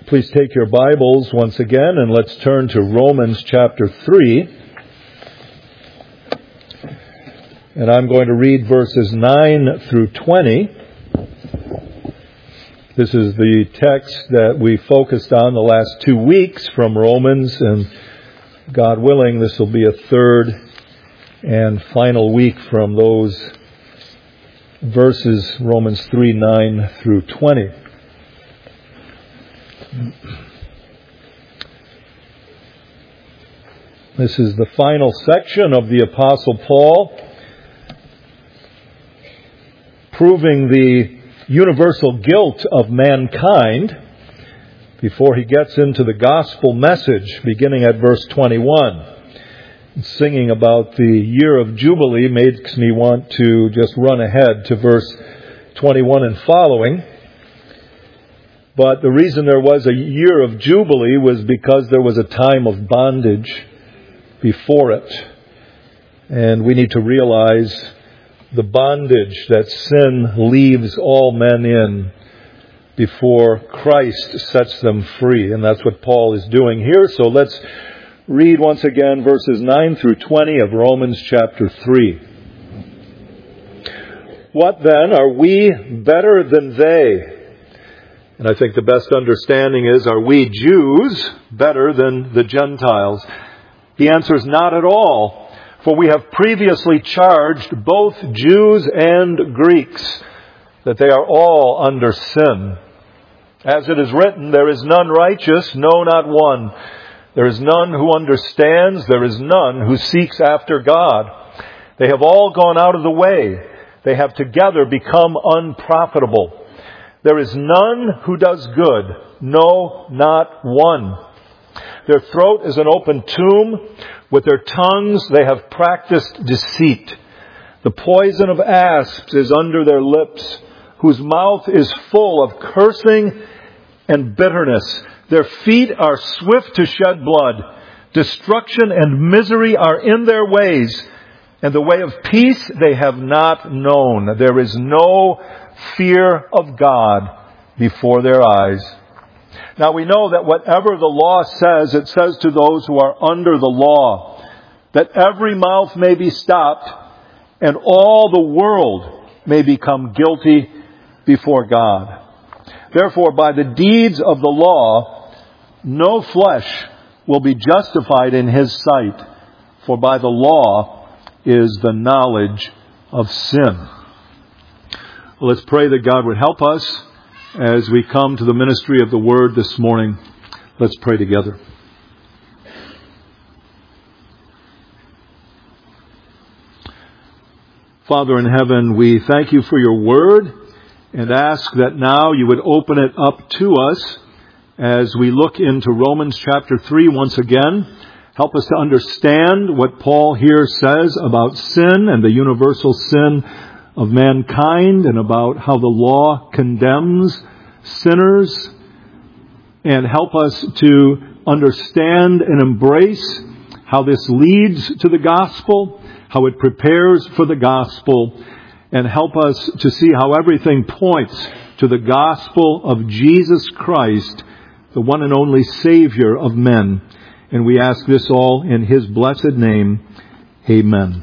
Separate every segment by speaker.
Speaker 1: Please take your Bibles once again and let's turn to Romans chapter 3. And I'm going to read verses 9 through 20. This is the text that we focused on the last 2 weeks from Romans, and God willing, this will be a third and final week from those verses, Romans 3, 9 through 20. This is the final section of the Apostle Paul, proving the universal guilt of mankind before he gets into the gospel message, beginning at verse 21. Singing about the year of Jubilee makes me want to just run ahead to verse 21 and following. But the reason there was a year of Jubilee was because there was a time of bondage before it. And we need to realize the bondage that sin leaves all men in before Christ sets them free. And that's what Paul is doing here. So let's read once again verses 9 through 20 of Romans chapter 3. What then? Are we better than they? And I think the best understanding is, are we Jews better than the Gentiles? The answer is not at all. For we have previously charged both Jews and Greeks that they are all under sin. As it is written, there is none righteous, no, not one. There is none who understands, there is none who seeks after God. They have all gone out of the way. They have together become unprofitable. There is none who does good, no, not one. Their throat is an open tomb. With their tongues they have practiced deceit. The poison of asps is under their lips, whose mouth is full of cursing and bitterness. Their feet are swift to shed blood. Destruction and misery are in their ways, and the way of peace they have not known. There is no fear of God before their eyes. Now we know that whatever the law says, it says to those who are under the law, that every mouth may be stopped and all the world may become guilty before God. Therefore, by the deeds of the law, no flesh will be justified in His sight, for by the law is the knowledge of sin. Well, let's pray that God would help us as we come to the ministry of the Word this morning. Let's pray together. Father in heaven, we thank You for Your Word and ask that now You would open it up to us as we look into Romans chapter 3 once again. Help us to understand what Paul here says about sin and the universal sin of mankind, and about how the law condemns sinners, and help us to understand and embrace how this leads to the gospel, how it prepares for the gospel, and help us to see how everything points to the gospel of Jesus Christ, the one and only Savior of men. And we ask this all in His blessed name. Amen.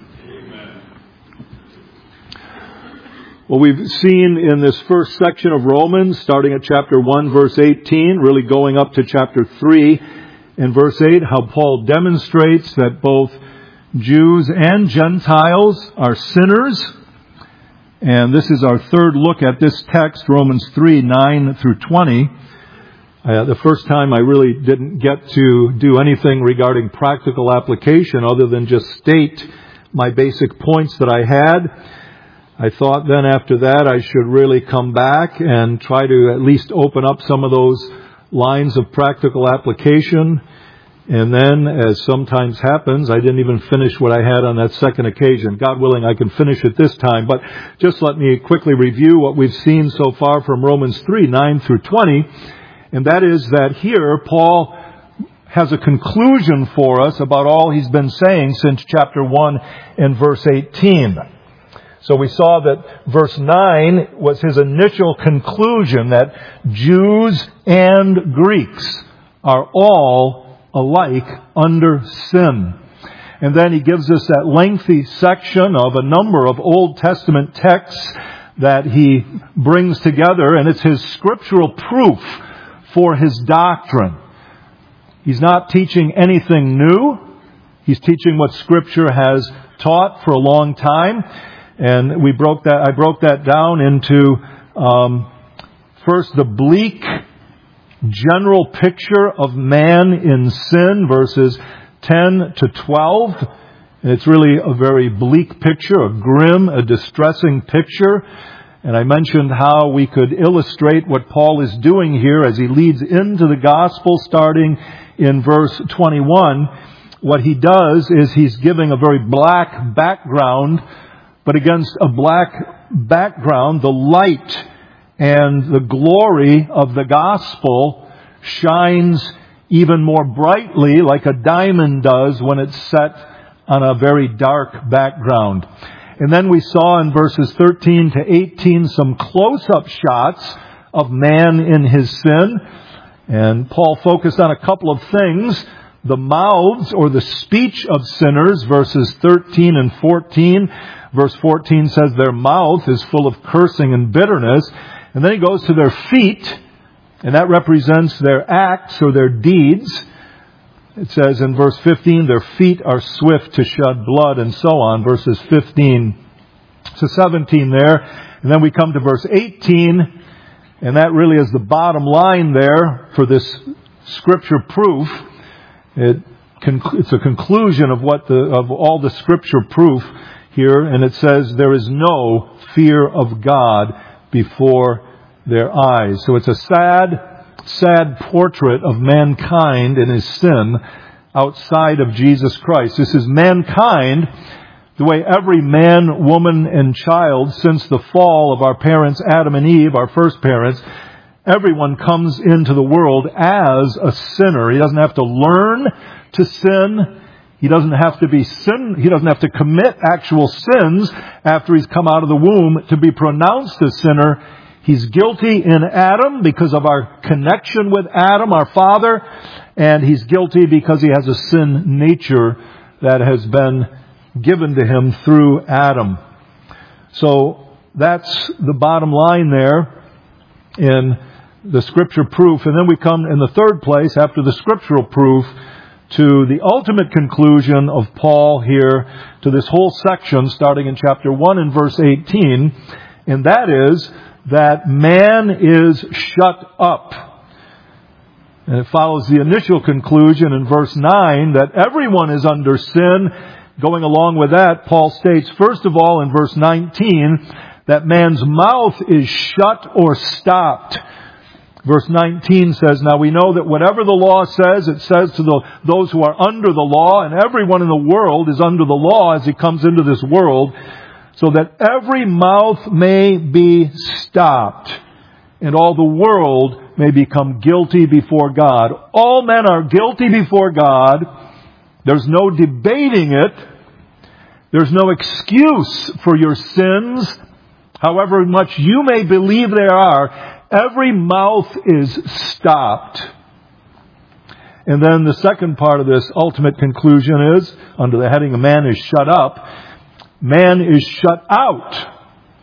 Speaker 1: Well, we've seen in this first section of Romans, starting at chapter 1, verse 18, really going up to chapter 3 and verse 8, how Paul demonstrates that both Jews and Gentiles are sinners. And this is our third look at this text, Romans 3, 9 through 20. The first time I really didn't get to do anything regarding practical application other than just state my basic points that I had. I thought then after that I should really come back and try to at least open up some of those lines of practical application. And then, as sometimes happens, I didn't even finish what I had on that second occasion. God willing, I can finish it this time. But just let me quickly review what we've seen so far from Romans 3, 9 through 20. And that is that here, Paul has a conclusion for us about all he's been saying since chapter 1 and verse 18. So we saw that verse 9 was his initial conclusion that Jews and Greeks are all alike under sin. And then he gives us that lengthy section of a number of Old Testament texts that he brings together, and it's his scriptural proof for his doctrine. He's not teaching anything new. He's teaching what Scripture has taught for a long time. And I broke that down into first the bleak general picture of man in sin, verses 10 to 12. And it's really a very bleak picture, a grim, a distressing picture. And I mentioned how we could illustrate what Paul is doing here as he leads into the gospel starting in verse 21. What he does is he's giving a very black background, but against a black background, the light and the glory of the gospel shines even more brightly, like a diamond does when it's set on a very dark background. And then we saw in verses 13 to 18 some close-up shots of man in his sin. And Paul focused on a couple of things. The mouths or the speech of sinners, verses 13 and 14. Verse 14 says their mouth is full of cursing and bitterness. And then he goes to their feet, and that represents their acts or their deeds. It says in verse 15, their feet are swift to shed blood, and so on, verses 15 to 17 there. And then we come to verse 18, and that really is the bottom line there for this scripture proof. It's a conclusion of all the scripture proof here, and it says there is no fear of God before their eyes. So it's a sad portrait of mankind and his sin outside of Jesus Christ. This is mankind, the way every man, woman, and child since the fall of our parents Adam and Eve, our first parents, everyone comes into the world as a sinner. He doesn't have to learn to sin. He doesn't have to commit actual sins after he's come out of the womb to be pronounced a sinner. He's guilty in Adam because of our connection with Adam, our father, and he's guilty because he has a sin nature that has been given to him through Adam. So that's the bottom line there in the scripture proof. And then we come in the third place, after the scriptural proof, to the ultimate conclusion of Paul here, to this whole section starting in chapter 1 and verse 18, and that is that man is shut up. And it follows the initial conclusion in verse 9 that everyone is under sin. Going along with that, Paul states, first of all, in verse 19, that man's mouth is shut or stopped. Verse 19 says, now we know that whatever the law says, it says to those who are under the law, and everyone in the world is under the law as he comes into this world, so that every mouth may be stopped, and all the world may become guilty before God. All men are guilty before God. There's no debating it. There's no excuse for your sins, however much you may believe there are. Every mouth is stopped. And then the second part of this ultimate conclusion is, under the heading of man is shut up, man is shut out.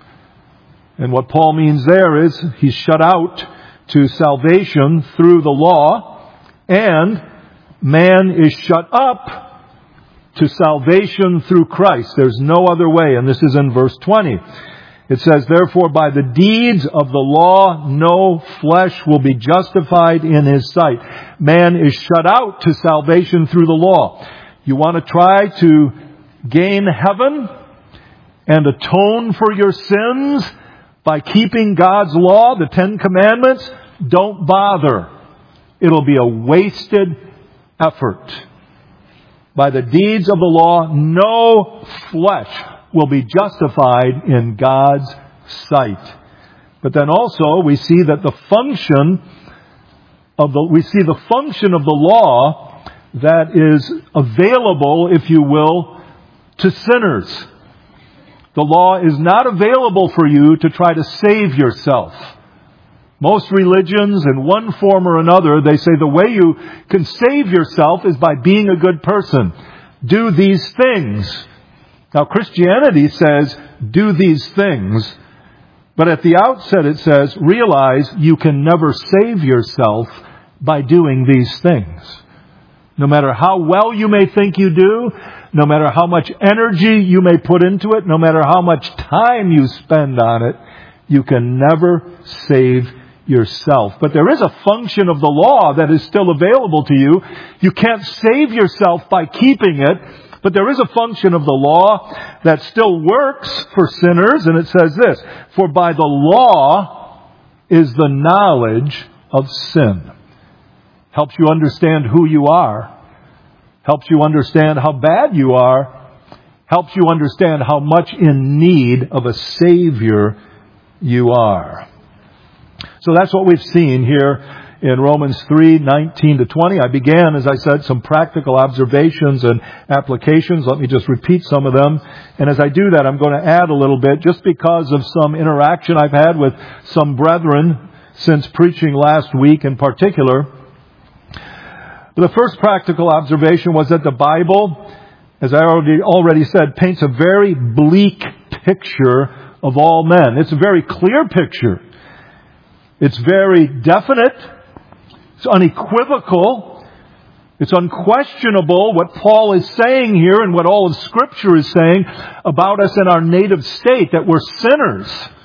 Speaker 1: And what Paul means there is he's shut out to salvation through the law, and man is shut up to salvation through Christ. There's no other way, and this is in verse 20. It says, therefore by the deeds of the law no flesh will be justified in his sight. Man is shut out to salvation through the law. You want to try to gain heaven and atone for your sins by keeping God's law, the Ten Commandments? Don't bother. It'll be a wasted effort. By the deeds of the law, no flesh will be justified in God's sight. But then also we see that the function of the law that is available, if you will, to sinners. The law is not available for you to try to save yourself. Most religions, in one form or another, they say the way you can save yourself is by being a good person. Do these things. Now, Christianity says, do these things. But at the outset it says, realize you can never save yourself by doing these things. No matter how well you may think you do, no matter how much energy you may put into it, no matter how much time you spend on it, you can never save yourself. But there is a function of the law that is still available to you. You can't save yourself by keeping it, but there is a function of the law that still works for sinners, and it says this, for by the law is the knowledge of sin. Helps you understand who you are. Helps you understand how bad you are. Helps you understand how much in need of a Savior you are. So that's what we've seen here in Romans 3:19-20. I began, as I said, some practical observations and applications. Let me just repeat some of them. And as I do that, I'm going to add a little bit, just because of some interaction I've had with some brethren since preaching last week in particular. The first practical observation was that the Bible, as I already said, paints a very bleak picture of all men. It's a very clear picture. It's very definite. It's unequivocal. It's unquestionable what Paul is saying here and what all of Scripture is saying about us in our native state, that we're sinners.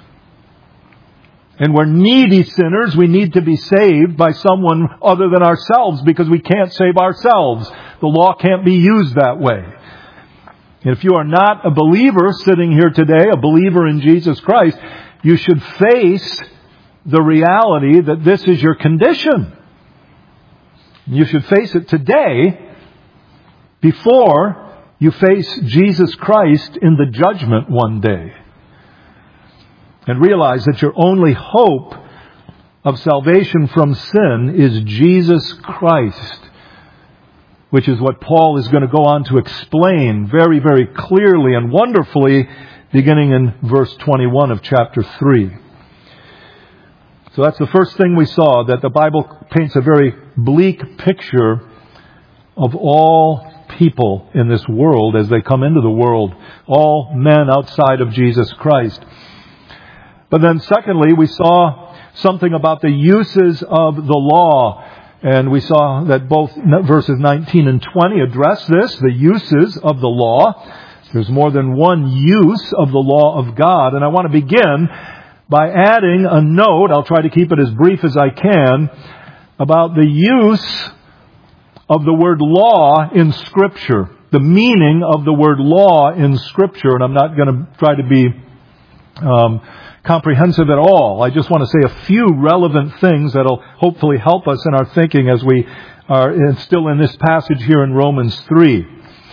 Speaker 1: And we're needy sinners. We need to be saved by someone other than ourselves because we can't save ourselves. The law can't be used that way. And if you are not a believer sitting here today, a believer in Jesus Christ, you should face the reality that this is your condition. You should face it today before you face Jesus Christ in the judgment one day. And realize that your only hope of salvation from sin is Jesus Christ, which is what Paul is going to go on to explain very, very clearly and wonderfully beginning in verse 21 of chapter 3. So that's the first thing we saw, that the Bible paints a very bleak picture of all people in this world as they come into the world, all men outside of Jesus Christ. But then secondly, we saw something about the uses of the law. And we saw that both verses 19 and 20 address this, the uses of the law. There's more than one use of the law of God. And I want to begin by adding a note, I'll try to keep it as brief as I can, about the use of the word law in Scripture. The meaning of the word law in Scripture. And I'm not going to try to be comprehensive at all. I just want to say a few relevant things that'll hopefully help us in our thinking as we are still in this passage here in Romans 3.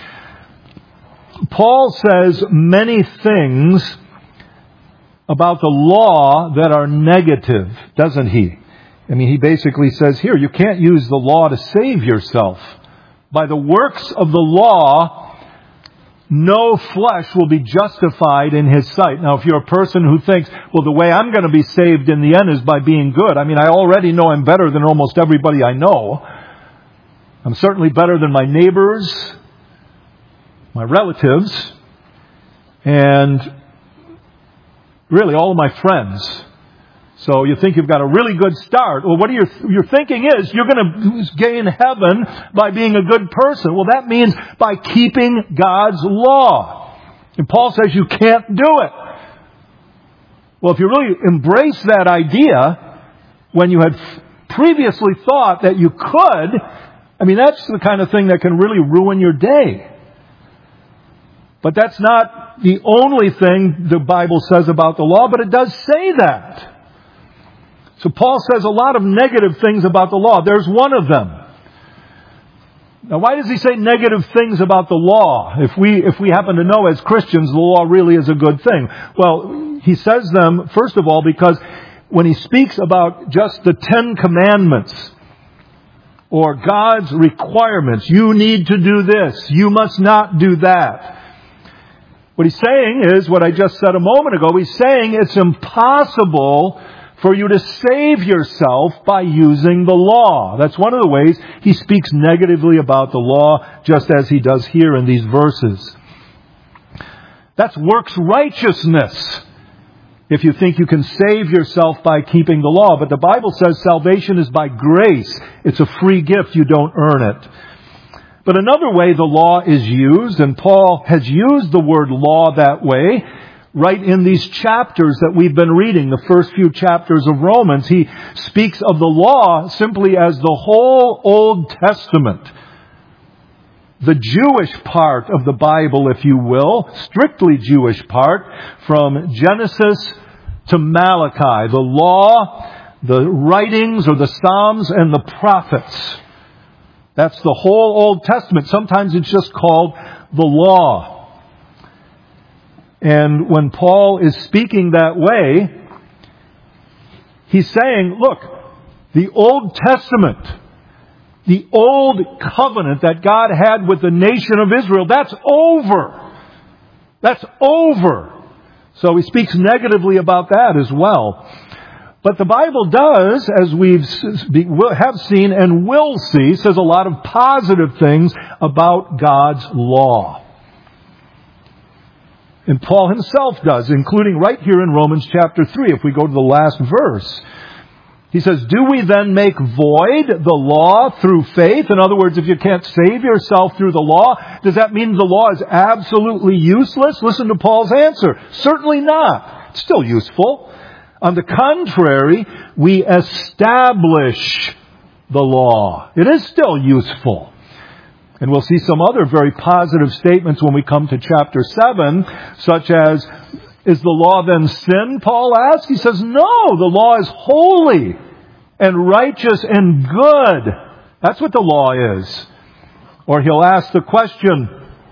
Speaker 1: Paul says many things about the law that are negative, doesn't he? I mean, he basically says here, you can't use the law to save yourself. By the works of the law, no flesh will be justified in his sight. Now, if you're a person who thinks, well, the way I'm going to be saved in the end is by being good. I mean, I already know I'm better than almost everybody I know. I'm certainly better than my neighbors, my relatives, and really all of my friends. So you think you've got a really good start. Well, what you're thinking is you're going to gain heaven by being a good person. Well, that means by keeping God's law. And Paul says you can't do it. Well, if you really embrace that idea when you had previously thought that you could, I mean, that's the kind of thing that can really ruin your day. But that's not the only thing the Bible says about the law, but it does say that. So Paul says a lot of negative things about the law. There's one of them. Now, why does he say negative things about the law? If we happen to know as Christians the law really is a good thing. Well, he says them, first of all, because when he speaks about just the 10 Commandments or God's requirements, you need to do this, you must not do that. What he's saying is what I just said a moment ago. He's saying it's impossible for you to save yourself by using the law. That's one of the ways he speaks negatively about the law, just as he does here in these verses. That's works righteousness, if you think you can save yourself by keeping the law. But the Bible says salvation is by grace. It's a free gift. You don't earn it. But another way the law is used, and Paul has used the word law that way, right in these chapters that we've been reading, the first few chapters of Romans. He speaks of the law simply as the whole Old Testament. The Jewish part of the Bible, if you will, strictly Jewish part, from Genesis to Malachi. The law, the writings or the Psalms, and the prophets. That's the whole Old Testament. Sometimes it's just called the law. And when Paul is speaking that way, he's saying, look, the Old Testament, the old covenant that God had with the nation of Israel, that's over. That's over. So he speaks negatively about that as well. But the Bible does, as we have seen and will see, says a lot of positive things about God's law. And Paul himself does, including right here in Romans chapter 3, if we go to the last verse. He says, do we then make void the law through faith? In other words, if you can't save yourself through the law, does that mean the law is absolutely useless? Listen to Paul's answer. Certainly not. It's still useful. On the contrary, we establish the law. It is still useful. And we'll see some other very positive statements when we come to chapter 7, such as, is the law then sin, Paul asks? He says, no, the law is holy and righteous and good. That's what the law is. Or he'll ask the question,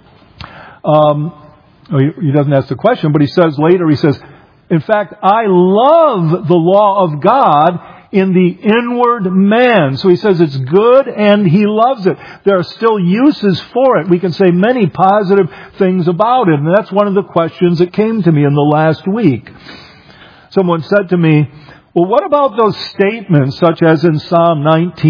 Speaker 1: he doesn't ask the question, but he says later, he says, in fact, I love the law of God in the inward man. So he says it's good and he loves it. There are still uses for it. We can say many positive things about it. And that's one of the questions that came to me in the last week. Someone said to me, well, what about those statements such as in Psalm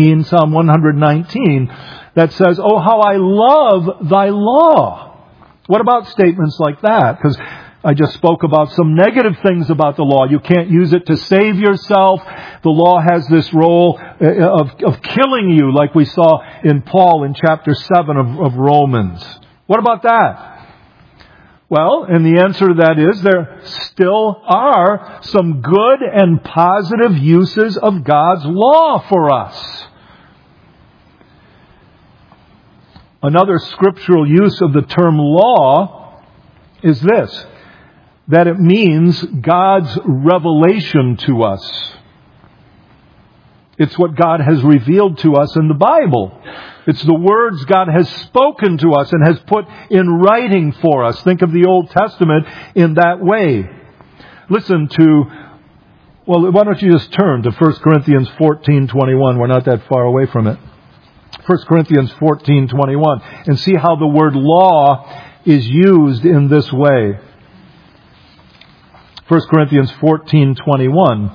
Speaker 1: 119, that says, oh, how I love thy law. What about statements like that? Because I just spoke about some negative things about the law. You can't use it to save yourself. The law has this role of killing you, like we saw in Paul in chapter 7 of Romans. What about that? Well, and the answer to that is there still are some good and positive uses of God's law for us. Another scriptural use of the term law is this, that it means God's revelation to us. It's what God has revealed to us in the Bible. It's the words God has spoken to us and has put in writing for us. Think of the Old Testament in that way. Listen to, well, why don't you just turn to 1 Corinthians 14:21. We're not that far away from it. 1 Corinthians 14:21. And see how the word law is used in this way. 1 Corinthians 14:21.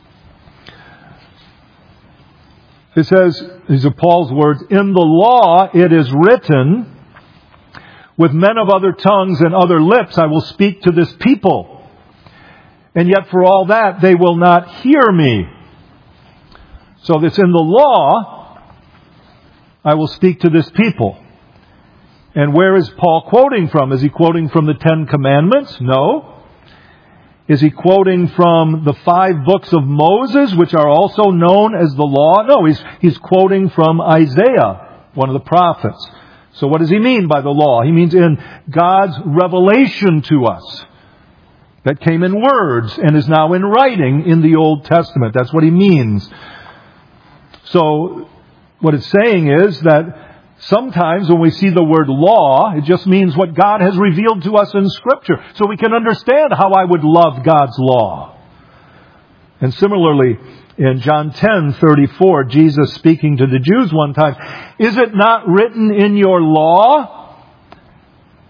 Speaker 1: It says, these are Paul's words, in the law it is written, with men of other tongues and other lips I will speak to this people. And yet for all that they will not hear me. So it's in the law, I will speak to this people. And where is Paul quoting from? Is he quoting from the Ten Commandments? No. Is he quoting from the 5 books of Moses, which are also known as the law? No, he's quoting from Isaiah, one of the prophets. So what does he mean by the law? He means in God's revelation to us that came in words and is now in writing in the Old Testament. That's what he means. So what it's saying is that sometimes when we see the word law, it just means what God has revealed to us in Scripture. So we can understand how I would love God's law. And similarly, in John 10:34, Jesus speaking to the Jews one time, is it not written in your law?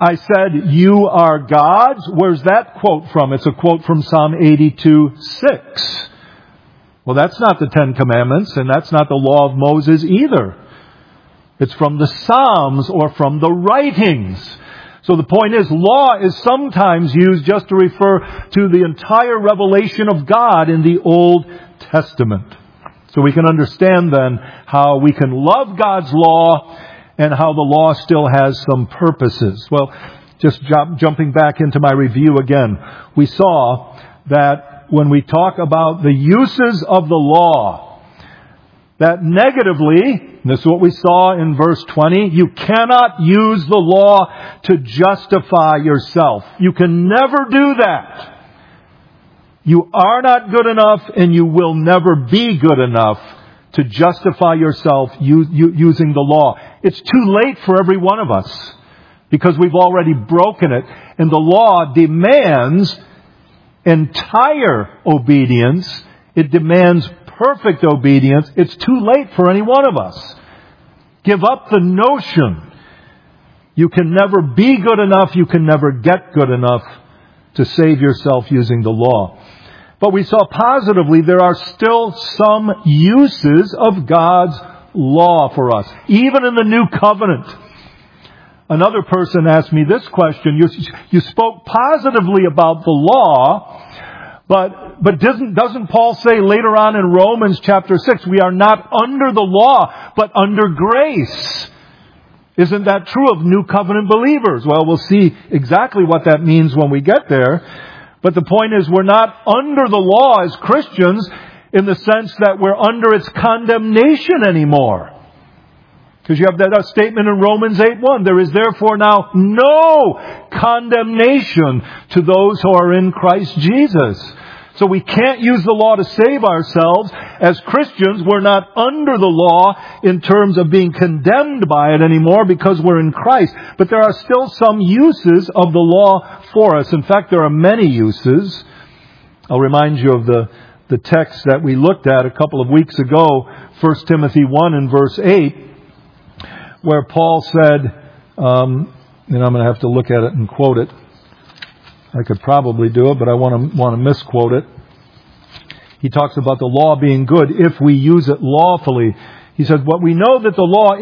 Speaker 1: I said, you are gods. Where's that quote from? It's a quote from Psalm 82:6. Well, that's not the Ten Commandments, and that's not the law of Moses either. It's from the Psalms or from the writings. So the point is, law is sometimes used just to refer to the entire revelation of God in the Old Testament. So we can understand then how we can love God's law and how the law still has some purposes. Well, just jumping back into my review again, we saw that when we talk about the uses of the law, that negatively, this is what we saw in verse 20, you cannot use the law to justify yourself. You can never do that. You are not good enough, and you will never be good enough to justify yourself using the law. It's too late for every one of us because we've already broken it. And the law demands entire obedience. It demands perfect obedience. It's too late for any one of us. Give up the notion you can never be good enough, you can never get good enough to save yourself using the law. But we saw positively there are still some uses of God's law for us, even in the New Covenant. Another person asked me this question. You spoke positively about the law, but doesn't Paul say later on in Romans chapter 6, we are not under the law, but under grace? Isn't that true of New Covenant believers? Well, we'll see exactly what that means when we get there. But the point is, we're not under the law as Christians in the sense that we're under its condemnation anymore. Because you have that statement in Romans 8:1. There is therefore now no condemnation to those who are in Christ Jesus. So we can't use the law to save ourselves. As Christians, we're not under the law in terms of being condemned by it anymore because we're in Christ. But there are still some uses of the law for us. In fact, there are many uses. I'll remind you of the text that we looked at a couple of weeks ago, 1 Timothy 1 and verse 8, where Paul said, and I'm going to have to look at it and quote it. I could probably do it, but I want to misquote it. He talks about the law being good if we use it lawfully. He says, what we know that the law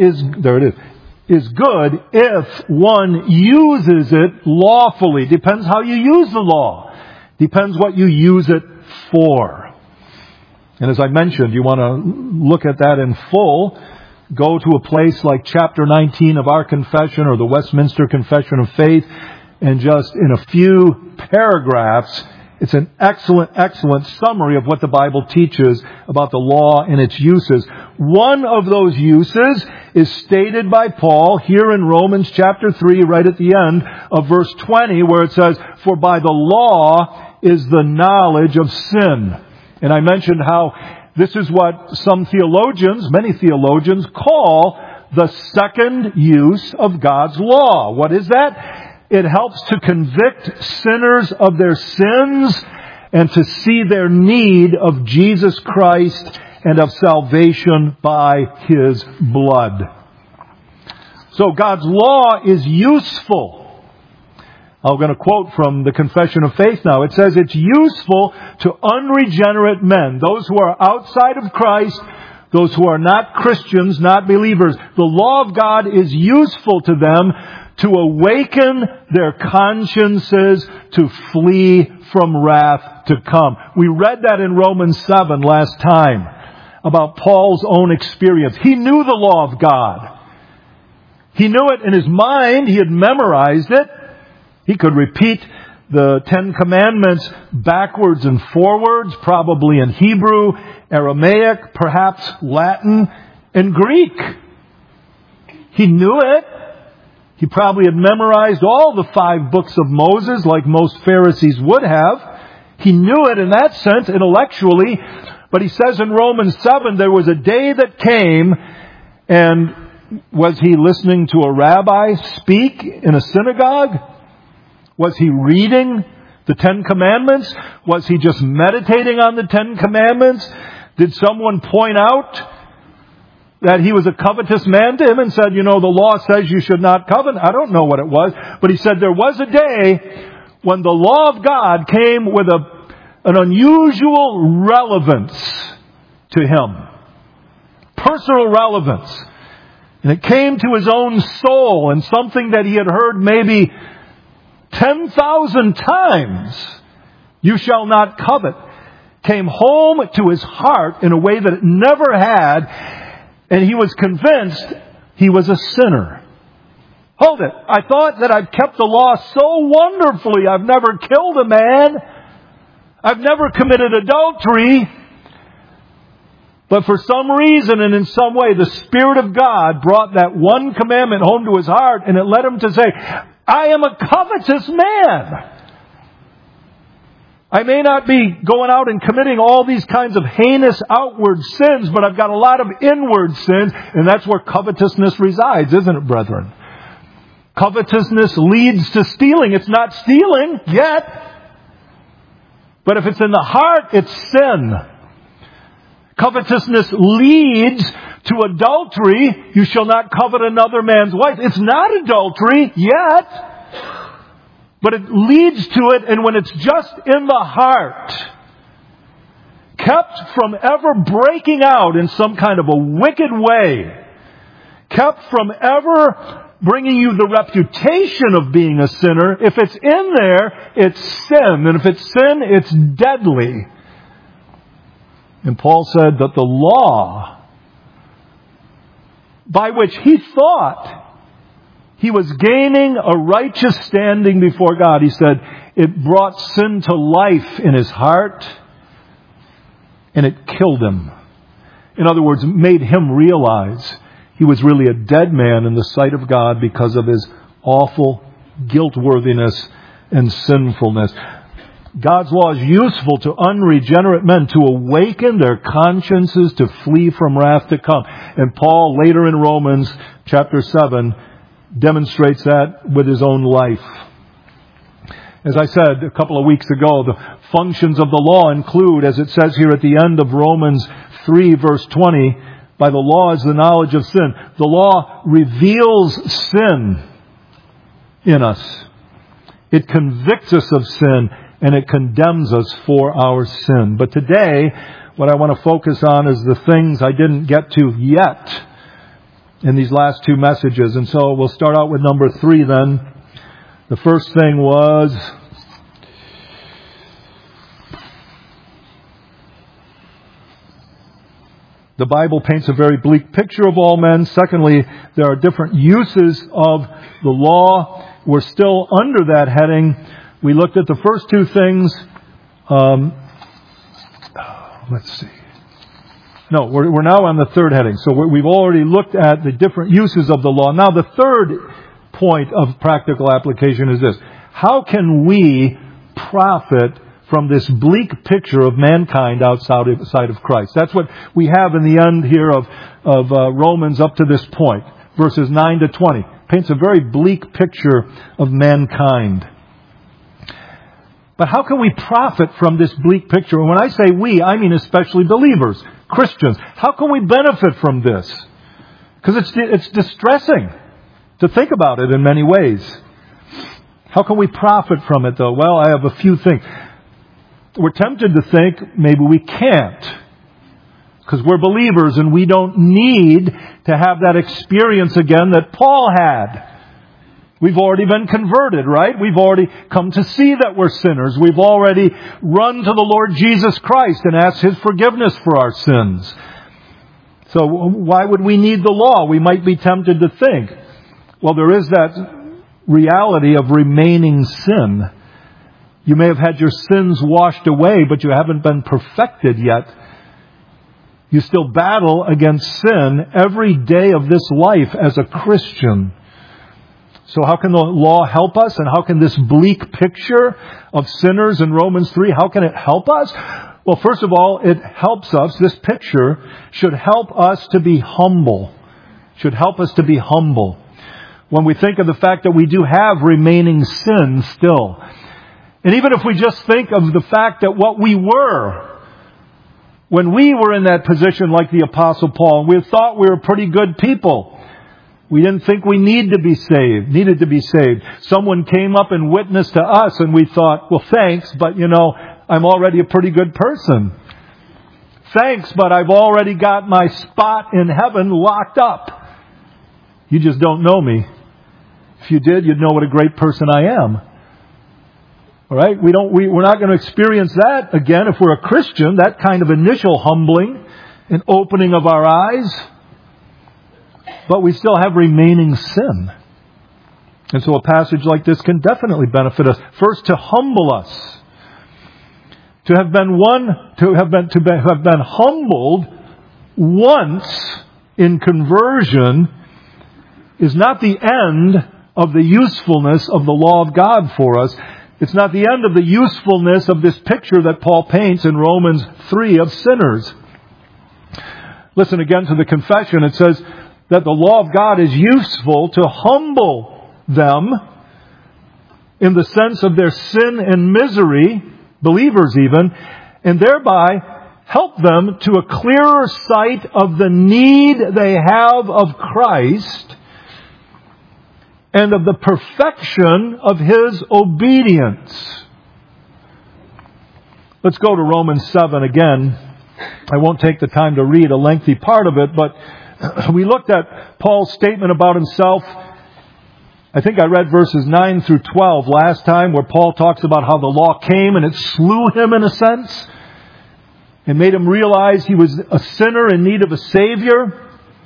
Speaker 1: is good if one uses it lawfully. Depends how you use the law. Depends what you use it for. And as I mentioned, you want to look at that in full. Go to a place like chapter 19 of our confession or the Westminster Confession of Faith, and just in a few paragraphs, it's an excellent summary of what the Bible teaches about the law and its uses. One of those uses is stated by Paul here in Romans chapter 3, right at the end of verse 20, where it says, for by the law is the knowledge of sin. And I mentioned how this is what many theologians, call the second use of God's law. What is that? It helps to convict sinners of their sins and to see their need of Jesus Christ and of salvation by His blood. So God's law is useful. I'm going to quote from the Confession of Faith now. It says it's useful to unregenerate men, those who are outside of Christ, those who are not Christians, not believers. The law of God is useful to them to awaken their consciences to flee from wrath to come. We read that in Romans 7 last time about Paul's own experience. He knew the law of God. He knew it in his mind. He had memorized it. He could repeat the Ten Commandments backwards and forwards, probably in Hebrew, Aramaic, perhaps Latin, and Greek. He knew it. He probably had memorized all the 5 books of Moses like most Pharisees would have. He knew it in that sense, intellectually. But he says in Romans 7, there was a day that came, and was he listening to a rabbi speak in a synagogue? Was he reading the 10 Commandments? Was he just meditating on the 10 Commandments? Did someone point out that he was a covetous man to him and said, the law says you should not covet? I don't know what it was. But he said there was a day when the law of God came with an unusual relevance to him. Personal relevance. And it came to his own soul, and something that he had heard maybe 10,000 times, you shall not covet, came home to his heart in a way that it never had, and he was convinced he was a sinner. Hold it. I thought that I've kept the law so wonderfully. I've never killed a man. I've never committed adultery. But for some reason and in some way, the Spirit of God brought that one commandment home to his heart, and it led him to say, I am a covetous man. I may not be going out and committing all these kinds of heinous outward sins, but I've got a lot of inward sins, and that's where covetousness resides, isn't it, brethren? Covetousness leads to stealing. It's not stealing yet. But if it's in the heart, it's sin. Covetousness leads to adultery. You shall not covet another man's wife. It's not adultery yet, but it leads to it, and when it's just in the heart, kept from ever breaking out in some kind of a wicked way, kept from ever bringing you the reputation of being a sinner, if it's in there, it's sin. And if it's sin, it's deadly. And Paul said that the law, by which he thought he was gaining a righteous standing before God, he said, it brought sin to life in his heart, and it killed him. In other words, made him realize he was really a dead man in the sight of God because of his awful guilt-worthiness and sinfulness. God's law is useful to unregenerate men to awaken their consciences to flee from wrath to come. And Paul, later in Romans chapter 7, demonstrates that with his own life. As I said a couple of weeks ago, the functions of the law include, as it says here at the end of Romans 3, verse 20, by the law is the knowledge of sin. The law reveals sin in us. It convicts us of sin, and it condemns us for our sin. But today, what I want to focus on is the things I didn't get to yet in these last two messages. And so we'll start out with number 3 then. The first thing was the Bible paints a very bleak picture of all men. Secondly, there are different uses of the law. We're still under that heading. We looked at the first two things. Let's see. No, we're now on the third heading. So we've already looked at the different uses of the law. Now the third point of practical application is this. How can we profit from this bleak picture of mankind outside of Christ? That's what we have in the end here of Romans up to this point. Verses 9 to 20. Paints a very bleak picture of mankind. But how can we profit from this bleak picture? And when I say we, I mean especially believers, Christians. How can we benefit from this? Because it's distressing to think about it in many ways. How can we profit from it, though? Well, I have a few things. We're tempted to think maybe we can't, because we're believers and we don't need to have that experience again that Paul had. We've already been converted, right? We've already come to see that we're sinners. We've already run to the Lord Jesus Christ and asked His forgiveness for our sins. So why would we need the law? We might be tempted to think. Well, there is that reality of remaining sin. You may have had your sins washed away, but you haven't been perfected yet. You still battle against sin every day of this life as a Christian. So how can the law help us? And how can this bleak picture of sinners in Romans 3, how can it help us? Well, first of all, it helps us. This picture should help us to be humble. Should help us to be humble. When we think of the fact that we do have remaining sin still. And even if we just think of the fact that what we were When we were in that position like the Apostle Paul, we thought we were pretty good people. We didn't think we needed to be saved. Someone came up and witnessed to us and we thought, well, thanks, but I'm already a pretty good person. Thanks, but I've already got my spot in heaven locked up. You just don't know me. If you did, you'd know what a great person I am. All right? We're not going to experience that again if we're a Christian, that kind of initial humbling and opening of our eyes. But we still have remaining sin. And so a passage like this can definitely benefit us. First, to humble us. To have been humbled once in conversion is not the end of the usefulness of the law of God for us. It's not the end of the usefulness of this picture that Paul paints in Romans 3 of sinners. Listen again to the confession. It says that the law of God is useful to humble them in the sense of their sin and misery, believers even, and thereby help them to a clearer sight of the need they have of Christ and of the perfection of His obedience. Let's go to Romans 7 again. I won't take the time to read a lengthy part of it, but we looked at Paul's statement about himself. I think I read verses 9 through 12 last time, where Paul talks about how the law came and it slew him in a sense and made him realize he was a sinner in need of a Savior.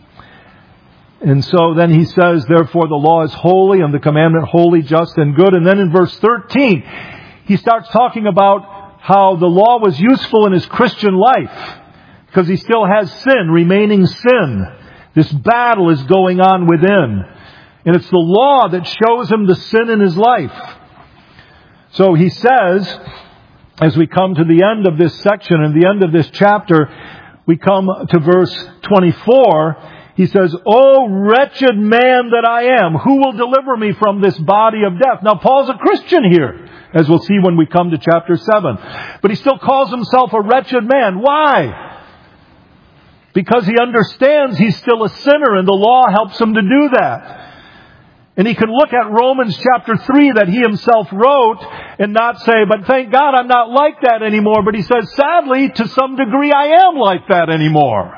Speaker 1: And so then he says, therefore the law is holy and the commandment holy, just and good. And then in verse 13, he starts talking about how the law was useful in his Christian life because he still has sin, remaining sin. This battle is going on within. And it's the law that shows him the sin in his life. So he says, as we come to the end of this section and the end of this chapter, we come to verse 24. He says, "O wretched man that I am, who will deliver me from this body of death?" Now Paul's a Christian here, as we'll see when we come to chapter 7. But he still calls himself a wretched man. Why? Because he understands he's still a sinner and the law helps him to do that. And he can look at Romans chapter 3 that he himself wrote and not say, but thank God I'm not like that anymore. But he says, sadly, to some degree I am like that anymore.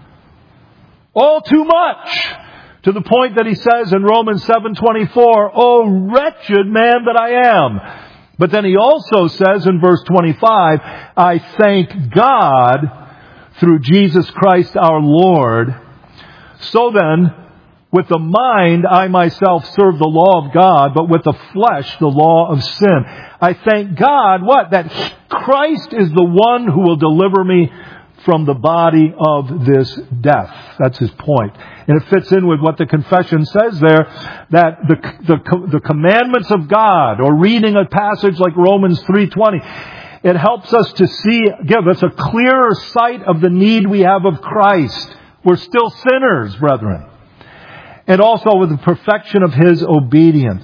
Speaker 1: All too much. To the point that he says in Romans 7:24, "O wretched man that I am." But then he also says in verse 25, "I thank God through Jesus Christ our Lord. So then, with the mind I myself serve the law of God, but with the flesh the law of sin." I thank God, what? That Christ is the one who will deliver me from the body of this death. That's his point. And it fits in with what the confession says there, that the commandments of God, or reading a passage like Romans 3:20, it helps us to see, give us a clearer sight of the need we have of Christ. We're still sinners, brethren. And also with the perfection of His obedience.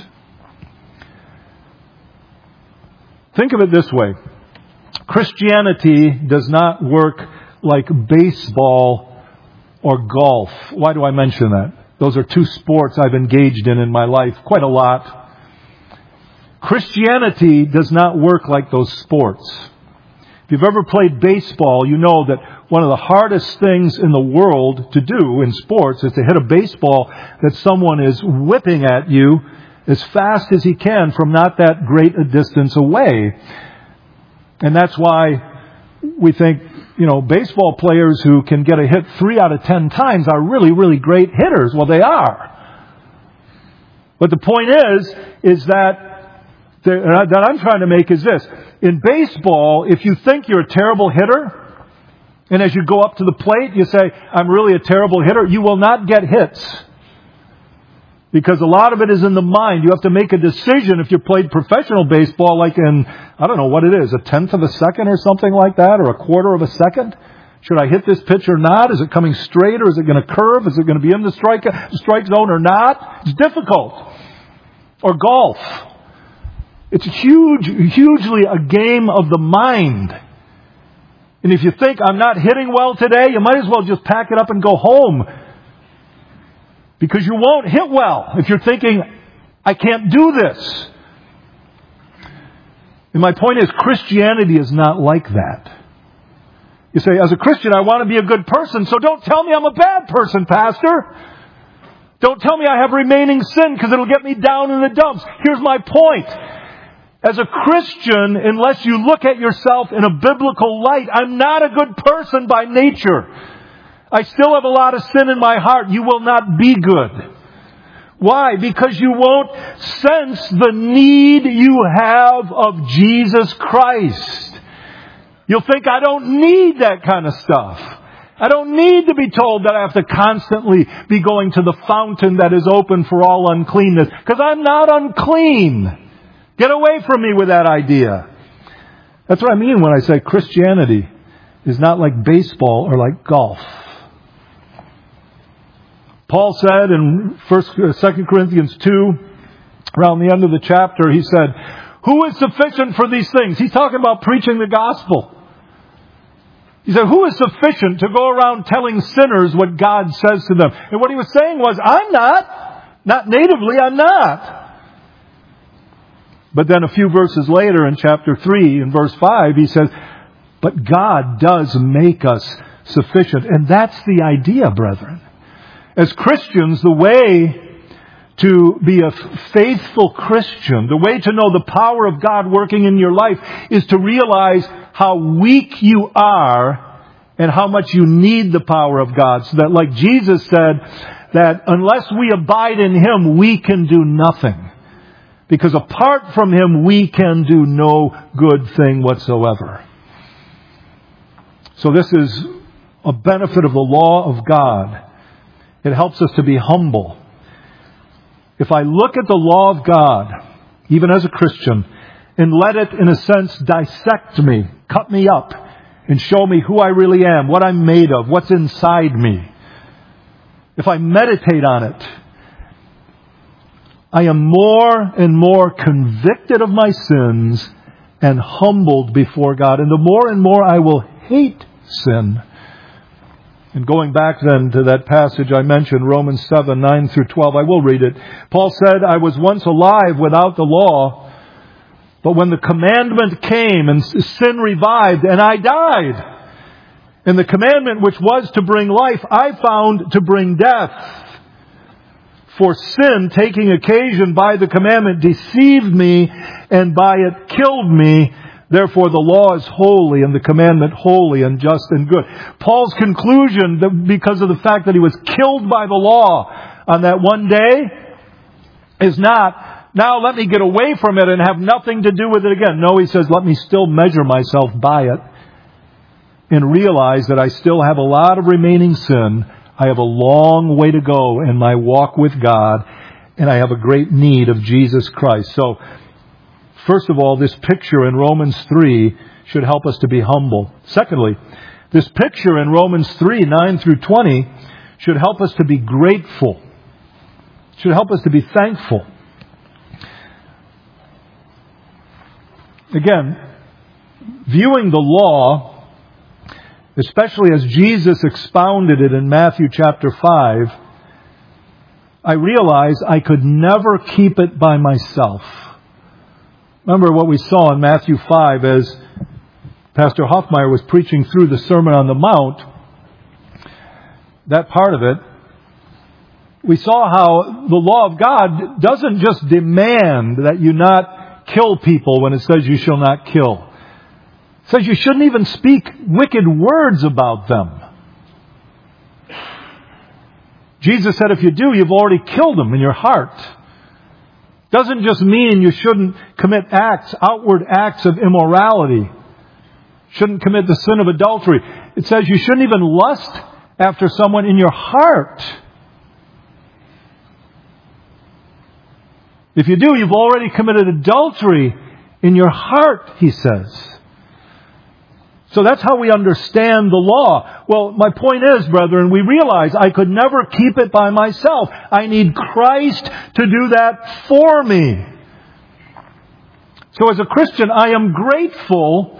Speaker 1: Think of it this way. Christianity does not work like baseball or golf. Why do I mention that? Those are two sports I've engaged in my life quite a lot. Christianity does not work like those sports. If you've ever played baseball, you know that one of the hardest things in the world to do in sports is to hit a baseball that someone is whipping at you as fast as he can from not that great a distance away. And that's why we think, baseball players who can get a hit 3 out of 10 times are really, really great hitters. Well, they are. But the point is that I'm trying to make is this. In baseball, if you think you're a terrible hitter, and as you go up to the plate, you say, I'm really a terrible hitter, you will not get hits. Because a lot of it is in the mind. You have to make a decision if you played professional baseball like in, I don't know what it is, a tenth of a second or something like that, or a quarter of a second. Should I hit this pitch or not? Is it coming straight or is it going to curve? Is it going to be in the strike zone or not? It's difficult. Or golf. It's hugely a game of the mind. And if you think I'm not hitting well today, you might as well just pack it up and go home. Because you won't hit well if you're thinking, I can't do this. And my point is, Christianity is not like that. You say, as a Christian, I want to be a good person, so don't tell me I'm a bad person, Pastor. Don't tell me I have remaining sin, because it'll get me down in the dumps. Here's my point. As a Christian, unless you look at yourself in a biblical light, I'm not a good person by nature. I still have a lot of sin in my heart. You will not be good. Why? Because you won't sense the need you have of Jesus Christ. You'll think, I don't need that kind of stuff. I don't need to be told that I have to constantly be going to the fountain that is open for all uncleanness, because I'm not unclean. Get away from me with that idea. That's what I mean when I say Christianity is not like baseball or like golf. Paul said in 2 Corinthians 2, around the end of the chapter, he said, who is sufficient for these things? He's talking about preaching the gospel. He said, who is sufficient to go around telling sinners what God says to them? And what he was saying was, I'm not. Not natively, I'm not. But then a few verses later in chapter 3, in verse 5, he says, but God does make us sufficient. And that's the idea, brethren. As Christians, the way to be a faithful Christian, the way to know the power of God working in your life, is to realize how weak you are and how much you need the power of God. So that, like Jesus said, that unless we abide in Him, we can do nothing. Because apart from Him, we can do no good thing whatsoever. So this is a benefit of the law of God. It helps us to be humble. If I look at the law of God, even as a Christian, and let it, in a sense, dissect me, cut me up, and show me who I really am, what I'm made of, what's inside me. If I meditate on it, I am more and more convicted of my sins and humbled before God. And the more and more I will hate sin. And going back then to that passage I mentioned, Romans 7, 9 through 12, I will read it. Paul said, I was once alive without the law, but when the commandment came and sin revived and I died, and the commandment which was to bring life, I found to bring death. For sin, taking occasion by the commandment, deceived me, and by it killed me. Therefore the law is holy, and the commandment holy and just and good. Paul's conclusion, that because of the fact that he was killed by the law on that one day, is not, now let me get away from it and have nothing to do with it again. No, he says, let me still measure myself by it and realize that I still have a lot of remaining sin. I have a long way to go in my walk with God, and I have a great need of Jesus Christ. So, first of all, this picture in Romans 3 should help us to be humble. Secondly, this picture in Romans 3, 9 through 20 should help us to be grateful. Should help us to be thankful. Again, viewing the law, especially as Jesus expounded it in Matthew chapter 5, I realized I could never keep it by myself. Remember what we saw in Matthew 5 as Pastor Hoffmeyer was preaching through the Sermon on the Mount, that part of it, we saw how the law of God doesn't just demand that you not kill people when it says you shall not kill. It says you shouldn't even speak wicked words about them. Jesus said if you do, you've already killed them in your heart. Doesn't just mean you shouldn't commit outward acts of immorality. Shouldn't commit the sin of adultery. It says you shouldn't even lust after someone in your heart. If you do, you've already committed adultery in your heart, he says. So that's how we understand the law. Well, my point is, brethren, we realize I could never keep it by myself. I need Christ to do that for me. So as a Christian, I am grateful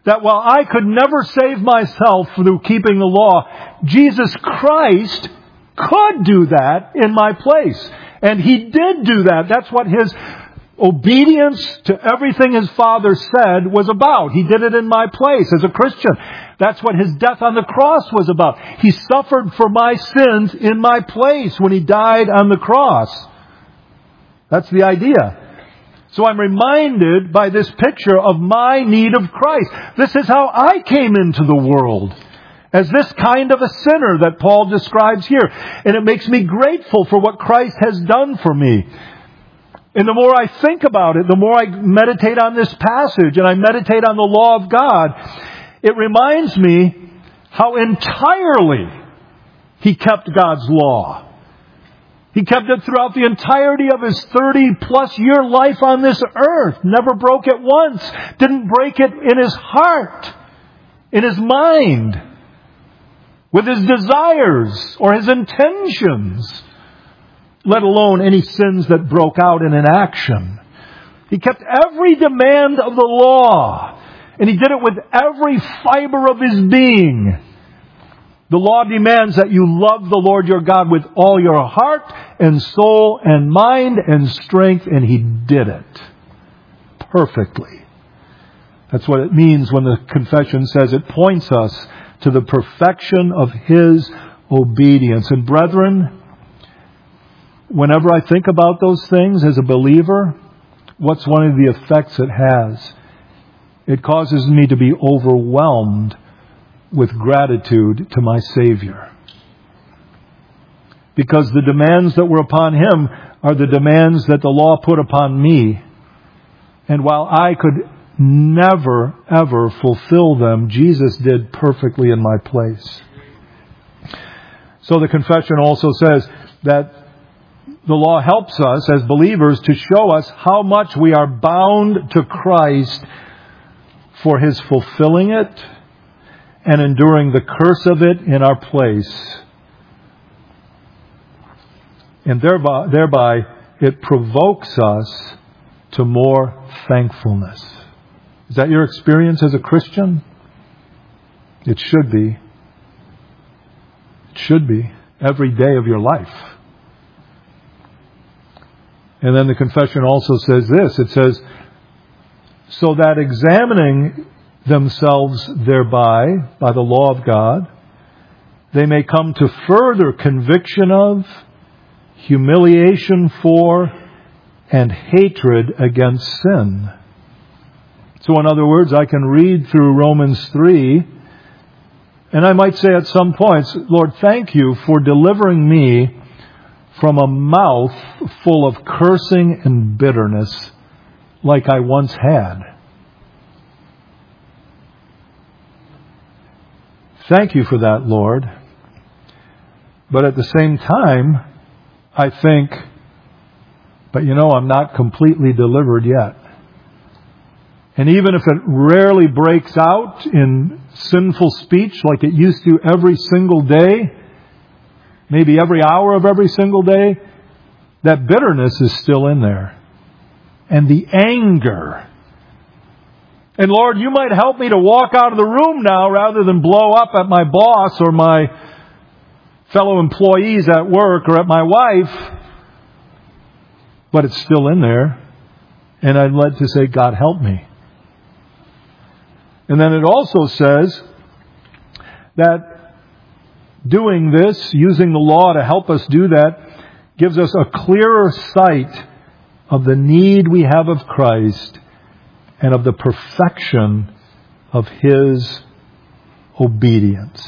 Speaker 1: that while I could never save myself through keeping the law, Jesus Christ could do that in my place. And He did do that. That's what His obedience to everything His Father said was about. He did it in my place as a Christian. That's what His death on the cross was about. He suffered for my sins in my place when He died on the cross. That's the idea. So I'm reminded by this picture of my need of Christ. This is how I came into the world, as this kind of a sinner that Paul describes here. And it makes me grateful for what Christ has done for me. And the more I think about it, the more I meditate on this passage and I meditate on the law of God, it reminds me how entirely He kept God's law. He kept it throughout the entirety of His 30-plus year life on this earth. Never broke it once. Didn't break it in His heart, in His mind, with His desires or His intentions, let alone any sins that broke out in an action. He kept every demand of the law, and He did it with every fiber of His being. The law demands that you love the Lord your God with all your heart and soul and mind and strength, and He did it perfectly. That's what it means when the confession says it points us to the perfection of His obedience. And brethren, whenever I think about those things as a believer, what's one of the effects it has? It causes me to be overwhelmed with gratitude to my Savior. Because the demands that were upon Him are the demands that the law put upon me. And while I could never, ever fulfill them, Jesus did perfectly in my place. So the confession also says that the law helps us as believers to show us how much we are bound to Christ for His fulfilling it and enduring the curse of it in our place. And thereby it provokes us to more thankfulness. Is that your experience as a Christian? It should be. It should be every day of your life. And then the confession also says this. It says, so that examining themselves thereby, by the law of God, they may come to further conviction of, humiliation for, and hatred against sin. So in other words, I can read through Romans 3, and I might say at some points, Lord, thank you for delivering me from a mouth full of cursing and bitterness like I once had. Thank you for that, Lord. But at the same time, I think, but I'm not completely delivered yet. And even if it rarely breaks out in sinful speech like it used to every single day, maybe every hour of every single day, that bitterness is still in there. And the anger. And Lord, you might help me to walk out of the room now rather than blow up at my boss or my fellow employees at work or at my wife. But it's still in there. And I'm led to say, God, help me. And then it also says that doing this, using the law to help us do that, gives us a clearer sight of the need we have of Christ and of the perfection of His obedience.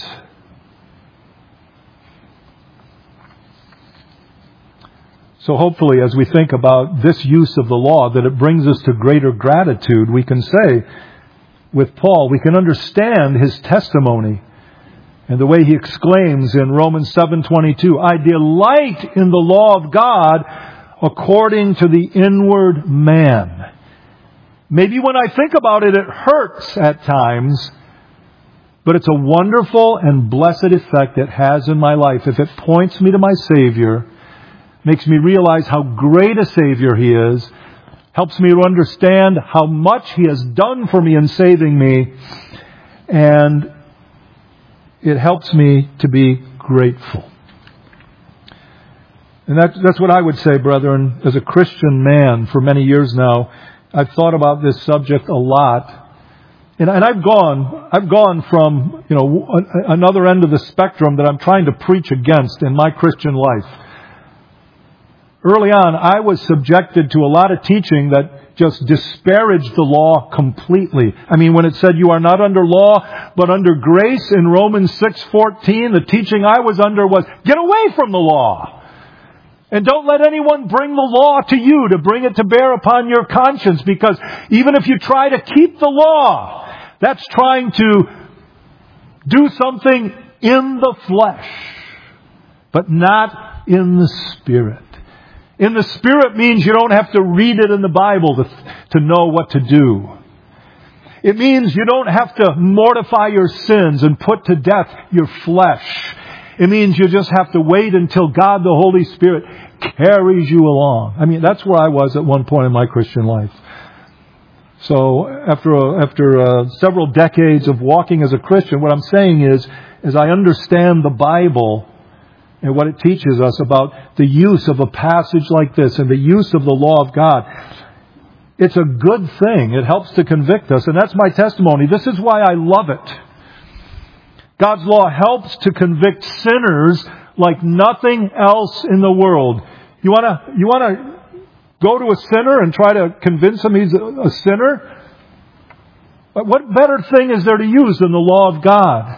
Speaker 1: So hopefully, as we think about this use of the law, that it brings us to greater gratitude, we can say, with Paul, we can understand his testimony and the way he exclaims in Romans 7:22, I delight in the law of God according to the inward man. Maybe when I think about it, it hurts at times, but it's a wonderful and blessed effect it has in my life. If it points me to my Savior, makes me realize how great a Savior He is, helps me to understand how much He has done for me in saving me, And it helps me to be grateful. And that's what I would say, brethren, as a Christian man for many years now. I've thought about this subject a lot. And I've gone from, another end of the spectrum that I'm trying to preach against in my Christian life. Early on, I was subjected to a lot of teaching that just disparaged the law completely. I mean, when it said you are not under law, but under grace in Romans 6:14, the teaching I was under was, get away from the law. And don't let anyone bring the law to you to bring it to bear upon your conscience, because even if you try to keep the law, that's trying to do something in the flesh, but not in the Spirit. In the Spirit means you don't have to read it in the Bible to know what to do. It means you don't have to mortify your sins and put to death your flesh. It means you just have to wait until God, the Holy Spirit, carries you along. I mean, that's where I was at one point in my Christian life. So after several decades of walking as a Christian, what I'm saying is, as I understand the Bible and what it teaches us about the use of a passage like this and the use of the law of God, it's a good thing. It helps to convict us, and that's my testimony. This is why I love it. God's law helps to convict sinners like nothing else in the world. You want to go to a sinner and try to convince him he's a sinner? But what better thing is there to use than the law of God?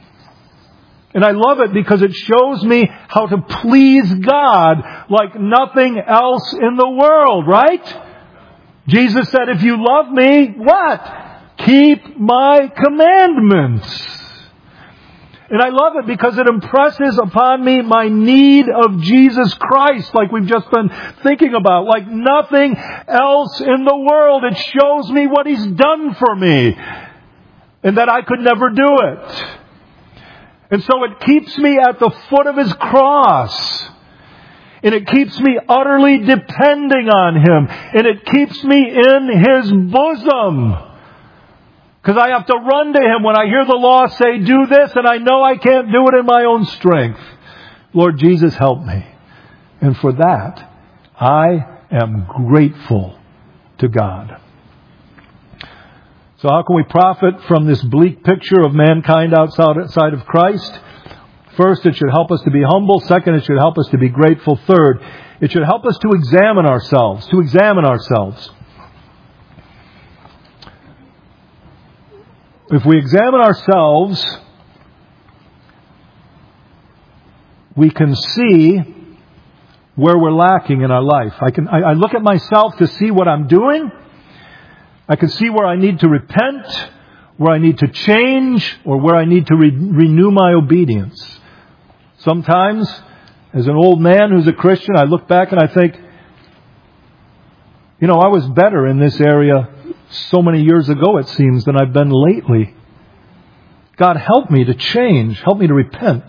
Speaker 1: And I love it because it shows me how to please God like nothing else in the world, right? Jesus said, if you love me, what? Keep my commandments. And I love it because it impresses upon me my need of Jesus Christ, like we've just been thinking about. Like nothing else in the world. It shows me what He's done for me, and that I could never do it. And so it keeps me at the foot of His cross. And it keeps me utterly depending on Him. And it keeps me in His bosom. Because I have to run to Him when I hear the law say, do this, and I know I can't do it in my own strength. Lord Jesus, help me. And for that, I am grateful to God. So how can we profit from this bleak picture of mankind outside of Christ? First, it should help us to be humble. Second, it should help us to be grateful. Third, it should help us to examine ourselves. If we examine ourselves, we can see where we're lacking in our life. I look at myself to see what I'm doing. I can see where I need to repent, where I need to change, or where I need to renew my obedience. Sometimes, as an old man who's a Christian, I look back and I think, I was better in this area so many years ago, it seems, than I've been lately. God, help me to change. Help me to repent.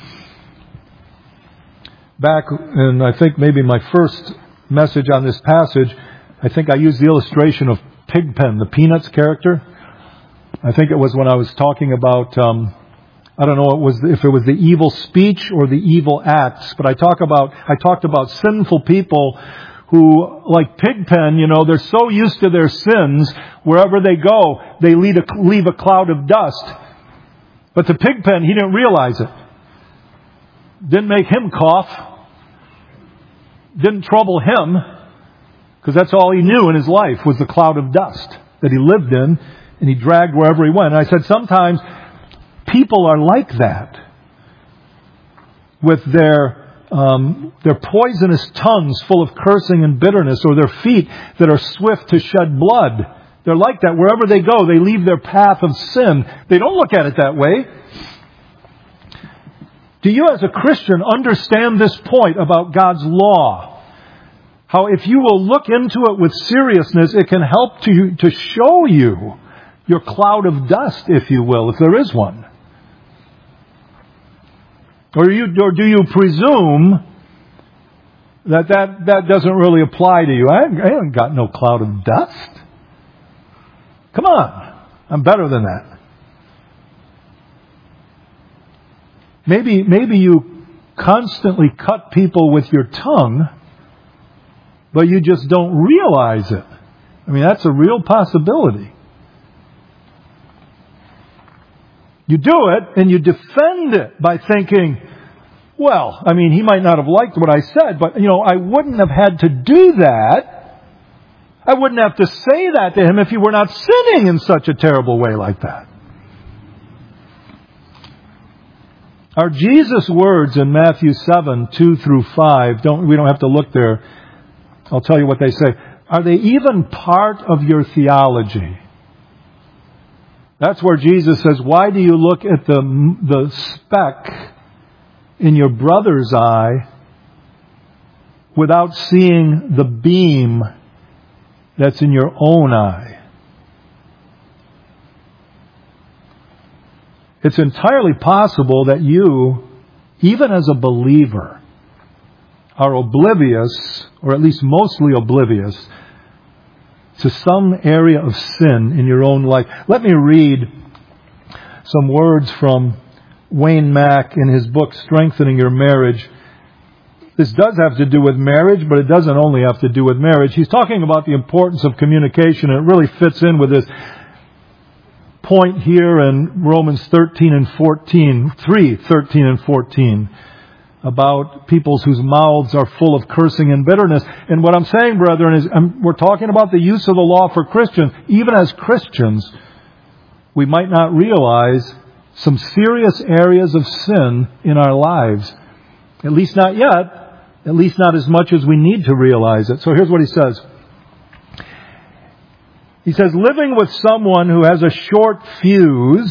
Speaker 1: Back in, I think, maybe my first message on this passage, I think I used the illustration of Pigpen, the Peanuts character. I think it was when I was talking about, I don't know if it was the evil speech or the evil acts, but I talked about sinful people who, like Pigpen, they're so used to their sins, wherever they go, they leave a cloud of dust. But the Pigpen, he didn't realize it. Didn't make him cough. Didn't trouble him, because that's all he knew in his life was the cloud of dust that he lived in, and he dragged wherever he went. And I said, sometimes people are like that, with their poisonous tongues full of cursing and bitterness, or their feet that are swift to shed blood. They're like that. Wherever they go, they leave their path of sin. They don't look at it that way. Do you as a Christian understand this point about God's law? How if you will look into it with seriousness, it can help to show you your cloud of dust, if you will, if there is one. Or do you presume that doesn't really apply to you? I haven't got no cloud of dust. Come on. I'm better than that.
Speaker 2: Maybe you constantly cut people with your tongue, but you just don't realize it. I mean, that's a real possibility. You do it and you defend it by thinking, well, I mean, he might not have liked what I said, but, I wouldn't have had to do that. I wouldn't have to say that to him if he were not sinning in such a terrible way like that. Are Jesus' words in Matthew 7, 2 through 5, we don't have to look there. I'll tell you what they say. Are they even part of your theology? That's where Jesus says, why do you look at the speck in your brother's eye without seeing the beam that's in your own eye? It's entirely possible that you, even as a believer, are oblivious, or at least mostly oblivious, to some area of sin in your own life. Let me read some words from Wayne Mack in his book, Strengthening Your Marriage. This does have to do with marriage, but it doesn't only have to do with marriage. He's talking about the importance of communication, and it really fits in with this point here in Romans 13 and 14, 3:13 and 14, about peoples whose mouths are full of cursing and bitterness. And what I'm saying, brethren, is we're talking about the use of the law for Christians. Even as Christians, we might not realize some serious areas of sin in our lives. At least not yet. At least not as much as we need to realize it. So here's what he says. He says, living with someone who has a short fuse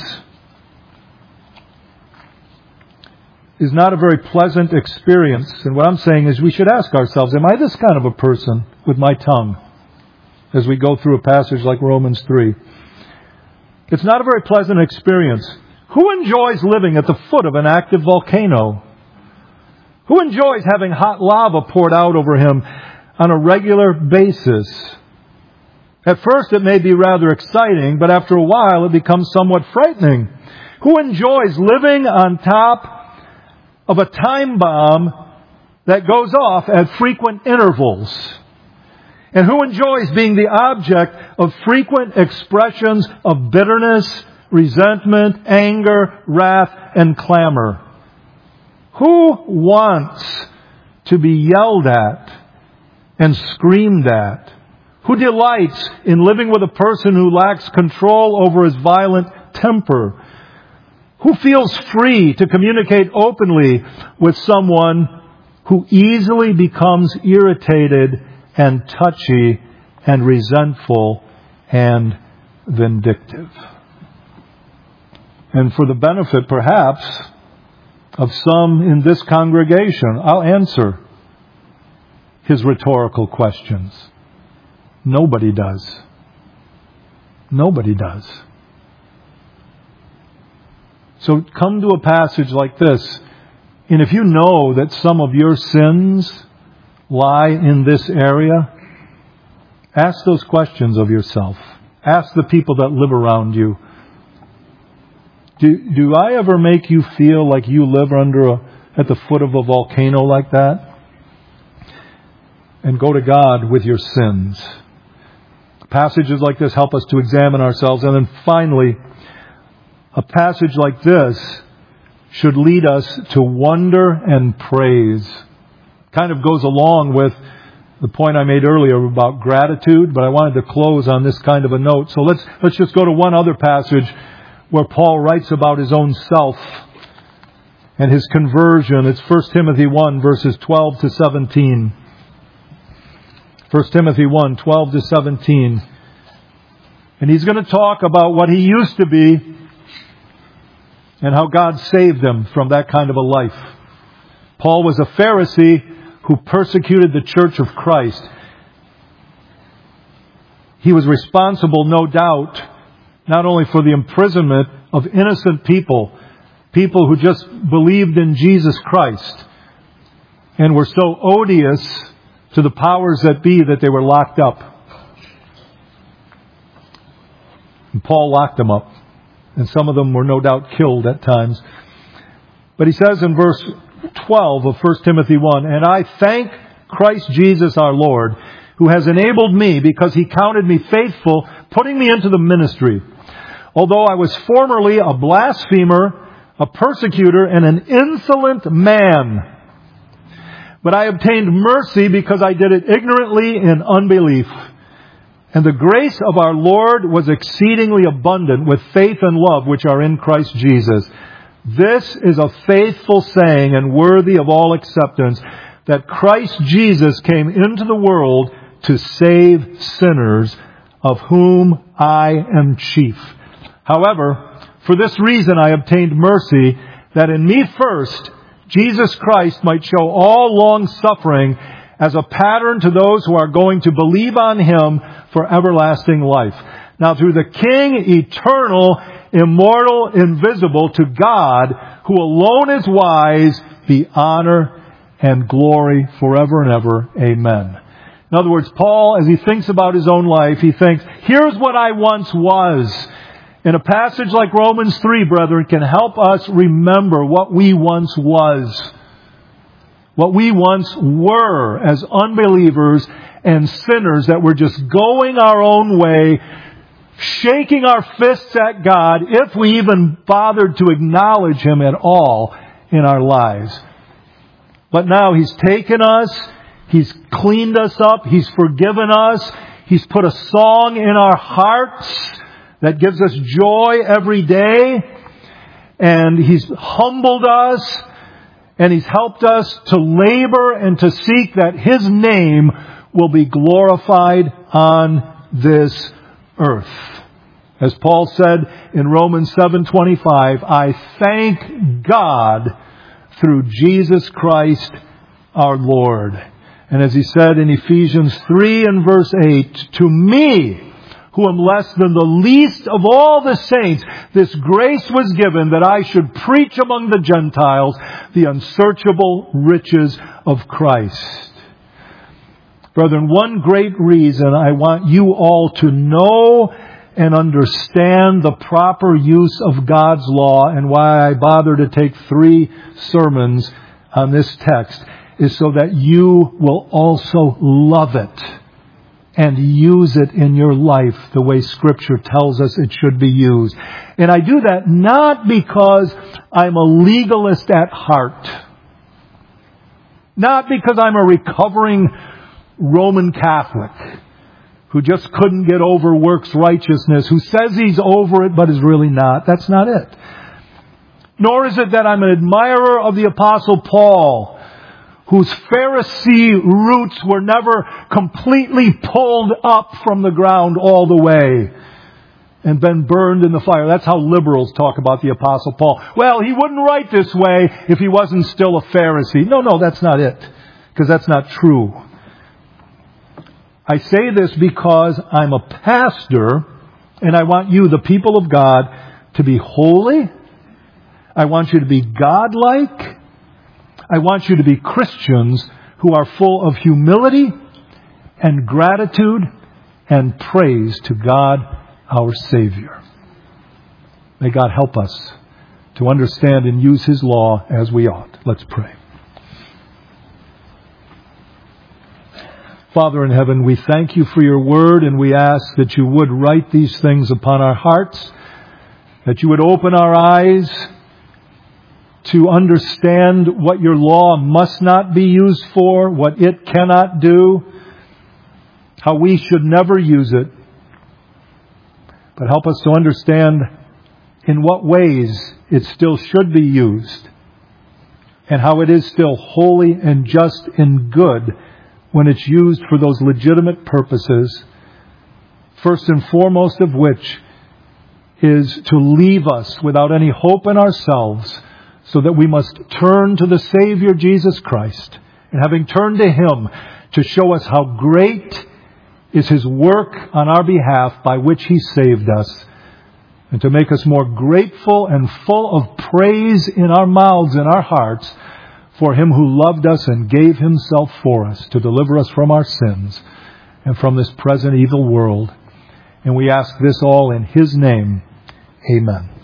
Speaker 2: is not a very pleasant experience. And what I'm saying is we should ask ourselves, am I this kind of a person with my tongue as we go through a passage like Romans 3? It's not a very pleasant experience. Who enjoys living at the foot of an active volcano? Who enjoys having hot lava poured out over him on a regular basis? At first it may be rather exciting, but after a while it becomes somewhat frightening. Who enjoys living on top of a time bomb that goes off at frequent intervals? And who enjoys being the object of frequent expressions of bitterness, resentment, anger, wrath, and clamor? Who wants to be yelled at and screamed at? Who delights in living with a person who lacks control over his violent temper? Who feels free to communicate openly with someone who easily becomes irritated and touchy and resentful and vindictive? And for the benefit, perhaps, of some in this congregation, I'll answer his rhetorical questions. Nobody does. Nobody does. So come to a passage like this, and if you know that some of your sins lie in this area, ask those questions of yourself. Ask the people that live around you. Do I ever make you feel like you live at the foot of a volcano like that? And go to God with your sins. Passages like this help us to examine ourselves. And then finally, a passage like this should lead us to wonder and praise. Kind of goes along with the point I made earlier about gratitude, but I wanted to close on this kind of a note. So let's just go to one other passage where Paul writes about his own self and his conversion. It's 1 Timothy 1, verses 12 to 17. 1 Timothy 1, 12 to 17. And he's going to talk about what he used to be and how God saved him from that kind of a life. Paul was a Pharisee who persecuted the church of Christ. He was responsible, no doubt, not only for the imprisonment of innocent people who just believed in Jesus Christ and were so odious to the powers that be that they were locked up. And Paul locked them up. And some of them were no doubt killed at times. But he says in verse 12 of 1 Timothy 1, "And I thank Christ Jesus our Lord, who has enabled me, because he counted me faithful, putting me into the ministry. Although I was formerly a blasphemer, a persecutor, and an insolent man. But I obtained mercy because I did it ignorantly in unbelief. And the grace of our Lord was exceedingly abundant with faith and love which are in Christ Jesus. This is a faithful saying and worthy of all acceptance, that Christ Jesus came into the world to save sinners, of whom I am chief. However, for this reason I obtained mercy, that in me first Jesus Christ might show all long-suffering as a pattern to those who are going to believe on Him for everlasting life. Now through the King, eternal, immortal, invisible, to God, who alone is wise, be honor and glory forever and ever. Amen." In other words, Paul, as he thinks about his own life, he thinks, here's what I once was. And a passage like Romans 3, brethren, can help us remember what we once was. What we once were as unbelievers and sinners that were just going our own way, shaking our fists at God, if we even bothered to acknowledge Him at all in our lives. But now He's taken us, He's cleaned us up, He's forgiven us, He's put a song in our hearts that gives us joy every day, and He's humbled us, and He's helped us to labor and to seek that His name will be glorified on this earth. As Paul said in Romans 7:25, "I thank God through Jesus Christ our Lord." And as he said in Ephesians 3 and verse 8, "To me, who am less than the least of all the saints, this grace was given that I should preach among the Gentiles the unsearchable riches of Christ." Brethren, one great reason I want you all to know and understand the proper use of God's law, and why I bother to take 3 sermons on this text, is so that you will also love it and use it in your life the way Scripture tells us it should be used. And I do that not because I'm a legalist at heart, not because I'm a recovering Roman Catholic who just couldn't get over works righteousness, who says he's over it but is really not. That's not it. Nor is it that I'm an admirer of the Apostle Paul, whose Pharisee roots were never completely pulled up from the ground all the way and been burned in the fire. That's how liberals talk about the Apostle Paul. Well, he wouldn't write this way if he wasn't still a Pharisee. No, that's not it, because that's not true. I say this because I'm a pastor, and I want you, the people of God, to be holy. I want you to be godlike. I want you to be Christians who are full of humility and gratitude and praise to God, our Savior. May God help us to understand and use His law as we ought. Let's pray. Father in heaven, we thank You for Your word, and we ask that You would write these things upon our hearts, that You would open our eyes to understand what Your law must not be used for, what it cannot do, how we should never use it. But help us to understand in what ways it still should be used, and how it is still holy and just and good when it's used for those legitimate purposes, first and foremost of which is to leave us without any hope in ourselves, so that we must turn to the Savior Jesus Christ, and having turned to Him, to show us how great is His work on our behalf by which He saved us, and to make us more grateful and full of praise in our mouths and our hearts for Him who loved us and gave Himself for us to deliver us from our sins and from this present evil world. And we ask this all in His name. Amen.